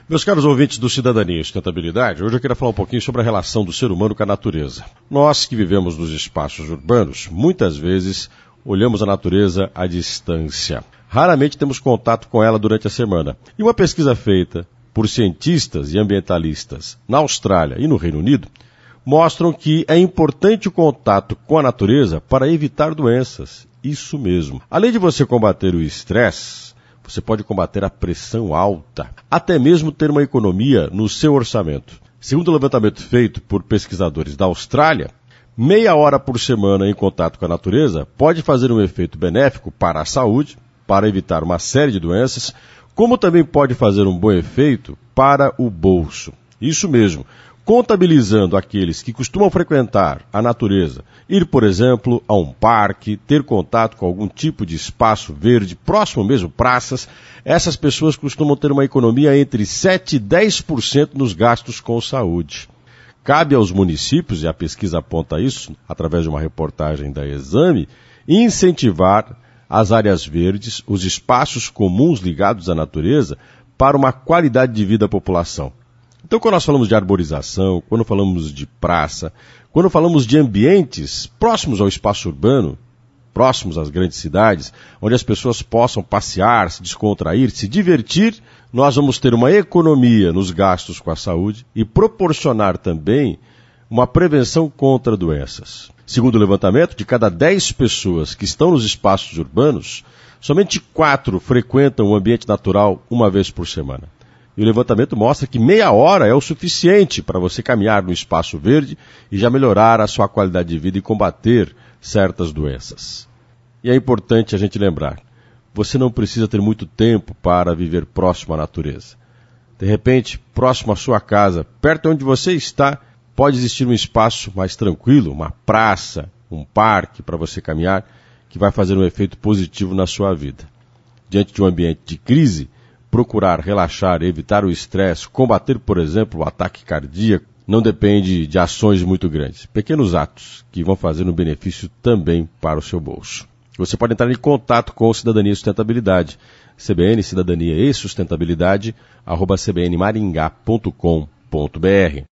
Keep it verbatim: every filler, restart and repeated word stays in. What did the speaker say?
Meus caros ouvintes do Cidadania e Sustentabilidade, hoje eu quero falar um pouquinho sobre a relação do ser humano com a natureza. Nós que vivemos nos espaços urbanos, muitas vezes olhamos a natureza à distância. Raramente temos contato com ela durante a semana. E uma pesquisa feita por cientistas e ambientalistas na Austrália e no Reino Unido mostram que é importante o contato com a natureza para evitar doenças. Isso mesmo. Além de você combater o estresse, você pode combater a pressão alta, até mesmo ter uma economia no seu orçamento. Segundo o levantamento feito por pesquisadores da Austrália, meia hora por semana em contato com a natureza pode fazer um efeito benéfico para a saúde, para evitar uma série de doenças, como também pode fazer um bom efeito para o bolso. Isso mesmo. Contabilizando aqueles que costumam frequentar a natureza, ir, por exemplo, a um parque, ter contato com algum tipo de espaço verde, próximo mesmo, praças, essas pessoas costumam ter uma economia entre sete e dez por cento nos gastos com saúde. Cabe aos municípios, e a pesquisa aponta isso, através de uma reportagem da Exame, incentivar as áreas verdes, os espaços comuns ligados à natureza, para uma qualidade de vida da população. Então, quando nós falamos de arborização, quando falamos de praça, quando falamos de ambientes próximos ao espaço urbano, próximos às grandes cidades, onde as pessoas possam passear, se descontrair, se divertir, nós vamos ter uma economia nos gastos com a saúde e proporcionar também uma prevenção contra doenças. Segundo o levantamento, de cada dez pessoas que estão nos espaços urbanos, somente quatro frequentam o ambiente natural uma vez por semana. E o levantamento mostra que meia hora é o suficiente para você caminhar no espaço verde e já melhorar a sua qualidade de vida e combater certas doenças. E é importante a gente lembrar, você não precisa ter muito tempo para viver próximo à natureza. De repente, próximo à sua casa, perto onde você está, pode existir um espaço mais tranquilo, uma praça, um parque para você caminhar, que vai fazer um efeito positivo na sua vida. Diante de um ambiente de crise, procurar relaxar, evitar o estresse, combater, por exemplo, o ataque cardíaco, não depende de ações muito grandes. Pequenos atos que vão fazer um benefício também para o seu bolso. Você pode entrar em contato com o Cidadania e Sustentabilidade. C B N, Cidadania e Sustentabilidade, arroba c b n maringá ponto com ponto b r.